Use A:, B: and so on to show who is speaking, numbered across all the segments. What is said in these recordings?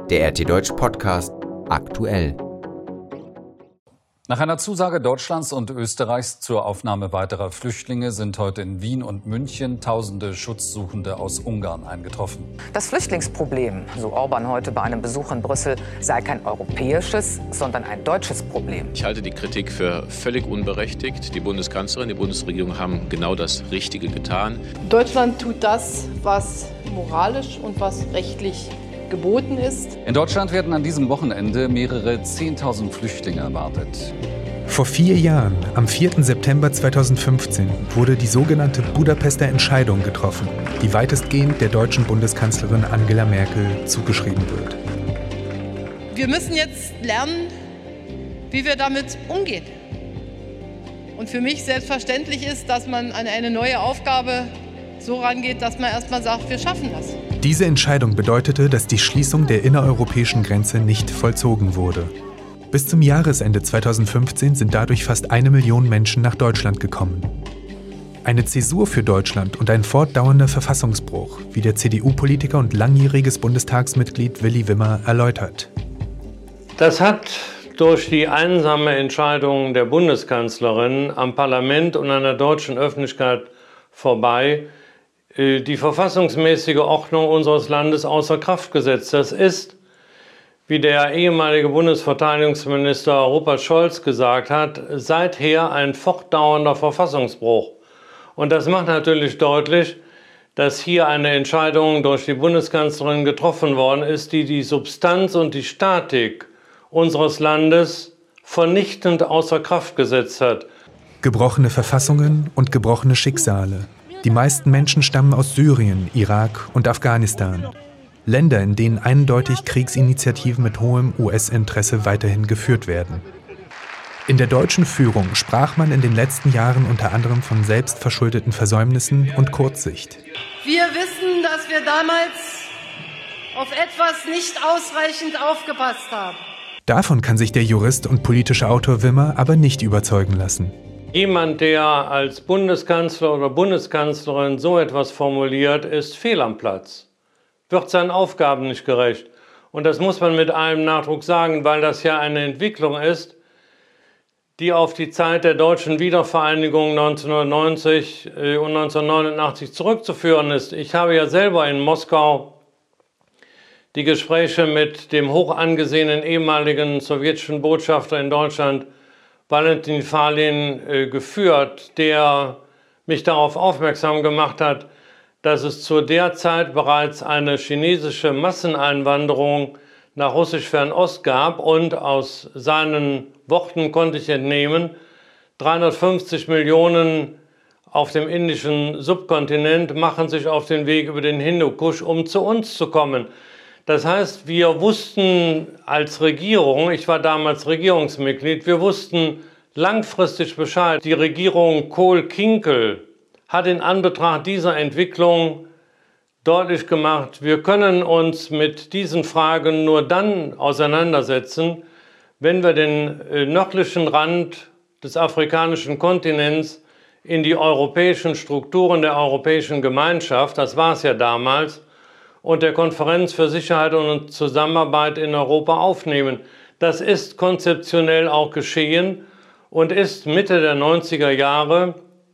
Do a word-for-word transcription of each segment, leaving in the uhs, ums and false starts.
A: Der R T Deutsch Podcast aktuell.
B: Nach einer Zusage Deutschlands und Österreichs zur Aufnahme weiterer Flüchtlinge sind heute in Wien und München tausende Schutzsuchende aus Ungarn eingetroffen.
C: Das Flüchtlingsproblem, so Orban heute bei einem Besuch in Brüssel, sei kein europäisches, sondern ein deutsches Problem.
D: Ich halte die Kritik für völlig unberechtigt. Die Bundeskanzlerin, die Bundesregierung haben genau das Richtige getan.
E: Deutschland tut das, was moralisch und was rechtlich geboten ist.
B: In Deutschland werden an diesem Wochenende mehrere zehntausend Flüchtlinge erwartet.
F: Vor vier Jahren, am vierten September zweitausendfünfzehn, wurde die sogenannte Budapester Entscheidung getroffen, die weitestgehend der deutschen Bundeskanzlerin Angela Merkel zugeschrieben wird.
E: Wir müssen jetzt lernen, wie wir damit umgehen. Und für mich selbstverständlich ist, dass man an eine neue Aufgabe so rangeht, dass man erstmal sagt, wir schaffen das.
F: Diese Entscheidung bedeutete, dass die Schließung der innereuropäischen Grenze nicht vollzogen wurde. Bis zum Jahresende zweitausendfünfzehn sind dadurch fast eine Million Menschen nach Deutschland gekommen. Eine Zäsur für Deutschland und ein fortdauernder Verfassungsbruch, wie der C D U-Politiker und langjähriges Bundestagsmitglied Willi Wimmer erläutert.
G: Das hat durch die einsame Entscheidung der Bundeskanzlerin am Parlament und an der deutschen Öffentlichkeit vorbei die verfassungsmäßige Ordnung unseres Landes außer Kraft gesetzt. Das ist, wie der ehemalige Bundesverteidigungsminister Rupert Scholz gesagt hat, seither ein fortdauernder Verfassungsbruch. Und das macht natürlich deutlich, dass hier eine Entscheidung durch die Bundeskanzlerin getroffen worden ist, die die Substanz und die Statik unseres Landes vernichtend außer Kraft gesetzt hat.
F: Gebrochene Verfassungen und gebrochene Schicksale. Die meisten Menschen stammen aus Syrien, Irak und Afghanistan. Länder, in denen eindeutig Kriegsinitiativen mit hohem U S-Interesse weiterhin geführt werden. In der deutschen Führung sprach man in den letzten Jahren unter anderem von selbstverschuldeten Versäumnissen und Kurzsicht.
E: Wir wissen, dass wir damals auf etwas nicht ausreichend aufgepasst haben.
F: Davon kann sich der Jurist und politische Autor Wimmer aber nicht überzeugen lassen.
G: Jemand, der als Bundeskanzler oder Bundeskanzlerin so etwas formuliert, ist fehl am Platz, wird seinen Aufgaben nicht gerecht. Und das muss man mit allem Nachdruck sagen, weil das ja eine Entwicklung ist, die auf die Zeit der deutschen Wiedervereinigung neunzehnhundertneunzig und neunzehnhundertneunundachtzig zurückzuführen ist. Ich habe ja selber in Moskau die Gespräche mit dem hoch angesehenen ehemaligen sowjetischen Botschafter in Deutschland, Valentin Falin, äh, geführt, der mich darauf aufmerksam gemacht hat, dass es zu der Zeit bereits eine chinesische Masseneinwanderung nach Russisch-Fernost gab und aus seinen Worten konnte ich entnehmen, dreihundertfünfzig Millionen auf dem indischen Subkontinent machen sich auf den Weg über den Hindukusch, um zu uns zu kommen. Das heißt, wir wussten als Regierung, ich war damals Regierungsmitglied, wir wussten langfristig Bescheid. Die Regierung Kohl-Kinkel hat in Anbetracht dieser Entwicklung deutlich gemacht, wir können uns mit diesen Fragen nur dann auseinandersetzen, wenn wir den nördlichen Rand des afrikanischen Kontinents in die europäischen Strukturen der Europäischen Gemeinschaft, das war es ja damals, und der Konferenz für Sicherheit und Zusammenarbeit in Europa aufnehmen. Das ist konzeptionell auch geschehen und ist Mitte der neunziger Jahre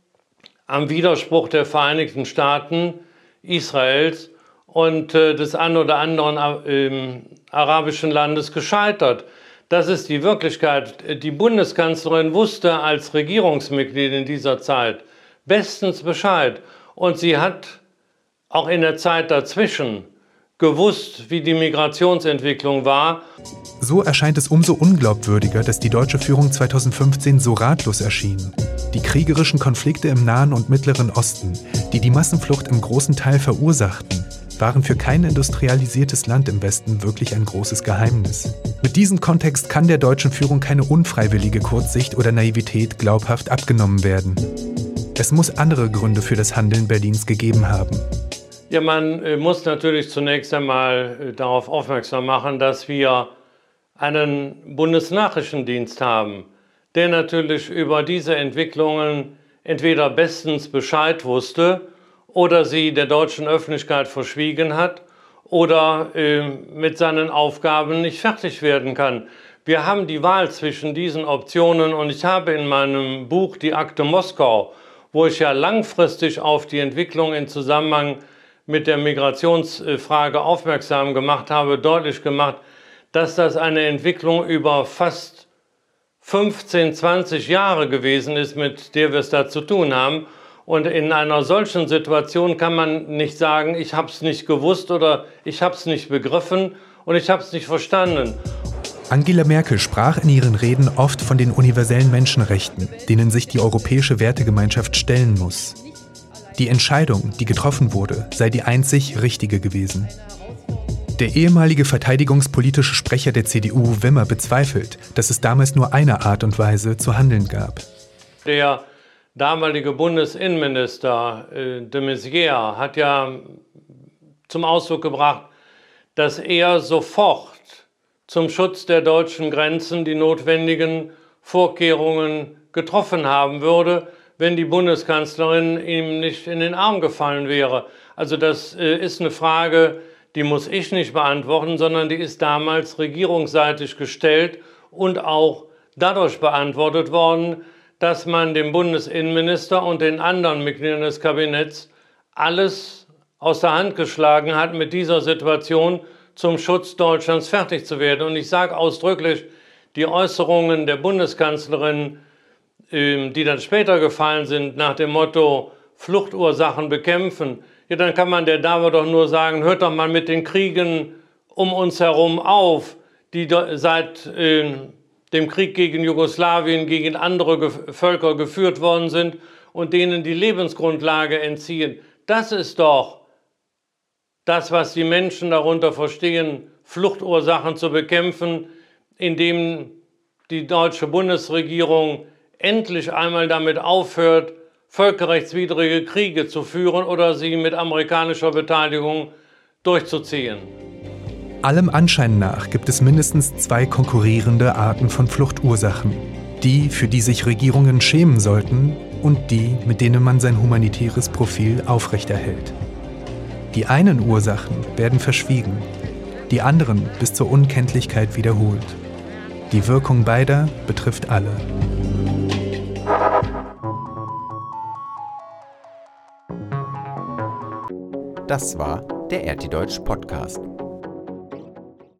G: am Widerspruch der Vereinigten Staaten, Israels und äh, des ein oder anderen äh, arabischen Landes gescheitert. Das ist die Wirklichkeit. Die Bundeskanzlerin wusste als Regierungsmitglied in dieser Zeit bestens Bescheid und sie hat auch in der Zeit dazwischen gewusst, wie die Migrationsentwicklung war.
F: So erscheint es umso unglaubwürdiger, dass die deutsche Führung zweitausendfünfzehn so ratlos erschien. Die kriegerischen Konflikte im Nahen und Mittleren Osten, die die Massenflucht im großen Teil verursachten, waren für kein industrialisiertes Land im Westen wirklich ein großes Geheimnis. Mit diesem Kontext kann der deutschen Führung keine unfreiwillige Kurzsicht oder Naivität glaubhaft abgenommen werden. Es muss andere Gründe für das Handeln Berlins gegeben haben.
G: Ja, man äh, muss natürlich zunächst einmal äh, darauf aufmerksam machen, dass wir einen Bundesnachrichtendienst haben, der natürlich über diese Entwicklungen entweder bestens Bescheid wusste oder sie der deutschen Öffentlichkeit verschwiegen hat oder äh, mit seinen Aufgaben nicht fertig werden kann. Wir haben die Wahl zwischen diesen Optionen und ich habe in meinem Buch Die Akte Moskau, wo ich ja langfristig auf die Entwicklung im Zusammenhang mit der Migrationsfrage aufmerksam gemacht habe, deutlich gemacht, dass das eine Entwicklung über fast fünfzehn, zwanzig Jahre gewesen ist, mit der wir es da zu tun haben. Und in einer solchen Situation kann man nicht sagen, ich habe es nicht gewusst oder ich habe es nicht begriffen und ich habe es nicht verstanden.
F: Angela Merkel sprach in ihren Reden oft von den universellen Menschenrechten, denen sich die europäische Wertegemeinschaft stellen muss. Die Entscheidung, die getroffen wurde, sei die einzig richtige gewesen. Der ehemalige verteidigungspolitische Sprecher der C D U, Wimmer, bezweifelt, dass es damals nur eine Art und Weise zu handeln gab.
G: Der damalige Bundesinnenminister äh, de Maizière hat ja zum Ausdruck gebracht, dass er sofort zum Schutz der deutschen Grenzen die notwendigen Vorkehrungen getroffen haben würde, wenn die Bundeskanzlerin ihm nicht in den Arm gefallen wäre. Also das äh, ist eine Frage, die muss ich nicht beantworten, sondern die ist damals regierungsseitig gestellt und auch dadurch beantwortet worden, dass man dem Bundesinnenminister und den anderen Mitgliedern des Kabinetts alles aus der Hand geschlagen hat, mit dieser Situation zum Schutz Deutschlands fertig zu werden. Und ich sage ausdrücklich, die Äußerungen der Bundeskanzlerin, die dann später gefallen sind, nach dem Motto Fluchtursachen bekämpfen, ja, dann kann man der Dame doch nur sagen, hört doch mal mit den Kriegen um uns herum auf, die seit äh, dem Krieg gegen Jugoslawien, gegen andere Ge- Völker geführt worden sind und denen die Lebensgrundlage entziehen. Das ist doch das, was die Menschen darunter verstehen, Fluchtursachen zu bekämpfen, indem die deutsche Bundesregierung endlich einmal damit aufhört, völkerrechtswidrige Kriege zu führen oder sie mit amerikanischer Beteiligung durchzuziehen.
F: Allem Anschein nach gibt es mindestens zwei konkurrierende Arten von Fluchtursachen. Die, für die sich Regierungen schämen sollten, und die, mit denen man sein humanitäres Profil aufrechterhält. Die einen Ursachen werden verschwiegen, die anderen bis zur Unkenntlichkeit wiederholt. Die Wirkung beider betrifft alle.
A: Das war der R T Deutsch Podcast.